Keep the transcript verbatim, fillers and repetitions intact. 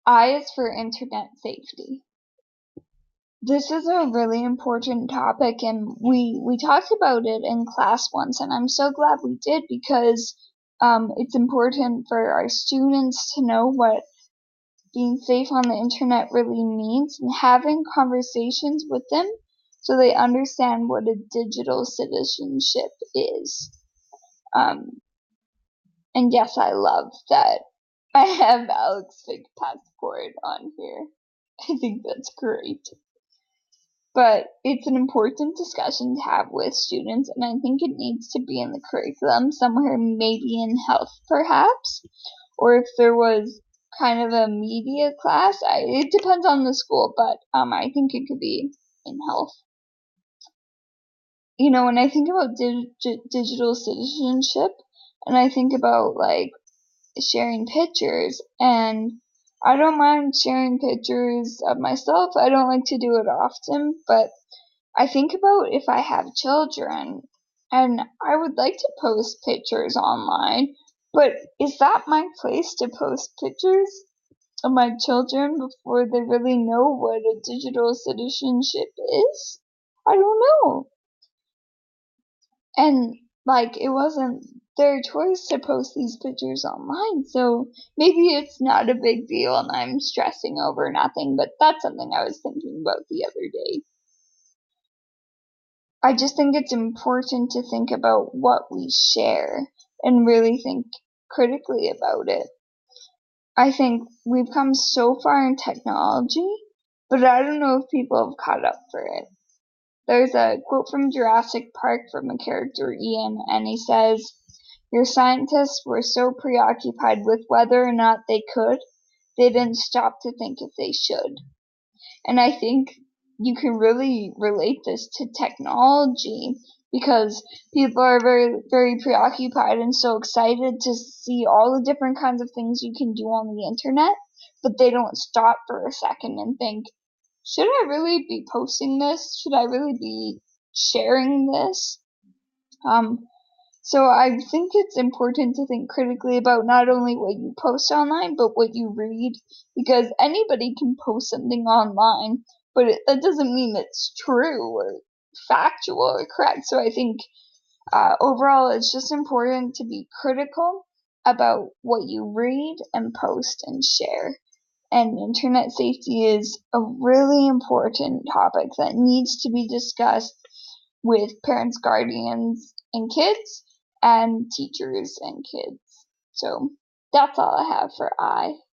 I is for internet safety. This is a really important topic, and we we talked about it in class once, and I'm so glad we did because um, it's important for our students to know what being safe on the internet really means and having conversations with them so they understand what a digital citizenship is. Um, and yes, I love that I have Alex fake passport on here. I think that's great. But it's an important discussion to have with students, and I think it needs to be in the curriculum somewhere, maybe in health perhaps, or if there was kind of a media class. I, it depends on the school, but um, I think it could be in health. You know, when I think about dig- digital citizenship, and I think about like sharing pictures, and I don't mind sharing pictures of myself. I don't like to do it often, but I think about if I have children, and I would like to post pictures online, but is that my place to post pictures of my children before they really know what a digital citizenship is? I don't know. And like it wasn't their choice to post these pictures online, so maybe it's not a big deal and I'm stressing over nothing, but that's something I was thinking about the other day. I just think it's important to think about what we share and really think critically about it. I think we've come so far in technology, but I don't know if people have caught up for it. There's a quote from Jurassic Park from a character Ian, and he says, "Your scientists were so preoccupied with whether or not they could, they didn't stop to think if they should." And I think you can really relate this to technology because people are very, very preoccupied and so excited to see all the different kinds of things you can do on the internet, but they don't stop for a second and think, should I really be posting this? Should I really be sharing this? Um, so I think it's important to think critically about not only what you post online, but what you read, because anybody can post something online, but it, that doesn't mean it's true or factual or correct. So I think uh, overall, it's just important to be critical about what you read and post and share. And internet safety is a really important topic that needs to be discussed with parents, guardians, and kids, and teachers and kids. So that's all I have for I.